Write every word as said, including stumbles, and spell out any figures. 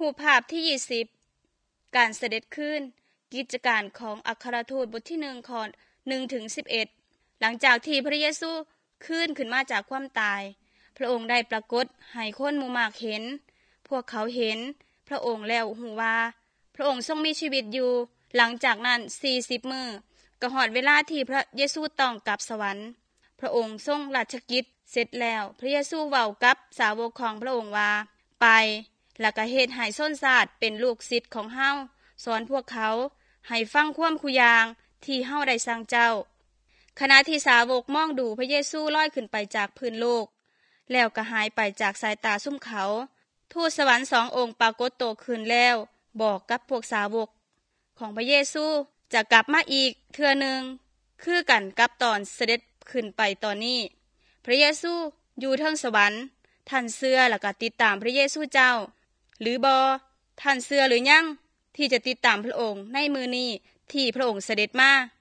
รูปภาพที่ยี่สิบการเสด็จขึ้นกิจการของอัครทูตบทที่หนึ่งข้อหนึ่งถึงสิบเอ็ดหลังจากที่พระเยซูขึ้นขึ้นมาจากความตายพระองค์ได้ปรากฏให้คนหมู่มากเห็นพวกเขาเห็นพระองค์แล้วฮู้ว่าพระองค์ทรงมีชีวิตอยู่หลังจากนั้นสี่สิบมื้อก็ฮอดเวลาที่พระเยซูต้องกลับสวรรค์พระองค์ทรงราชกิจเสร็จแล้วพระเยซูเว้ากับสาวกของพระองค์ว่าไปแล้วก็เฮ็ดให้ชนชาติเป็นลูกศิษย์ของเฮาสอนพวกเขาให้ฟังความคุอย่างที่เฮาได้สั่งเจ้าขณะที่สาวกมองดูพระเยซูลอยขึ้นไปจากพื้นโลกแล้วก็หายไปจากสายตาซุ่มเขาทูตสวรรค์สององค์ปรากฏตัวขึ้นแล้วบอกกับพวกสาวกของพระเยซูจะกลับมาอีกเทื่อนึงคือกันกับตอนเสด็จขึ้นไปตอนนี้พระเยซูอยู่เทิงสวรรค์ท่านเชื่อแล้วก็ติดตามพระเยซูเจ้าหรือบ่ท่านเชื่อหรือยังที่จะติดตามพระองค์ในมื้อนี้ที่พระองค์เสด็จมา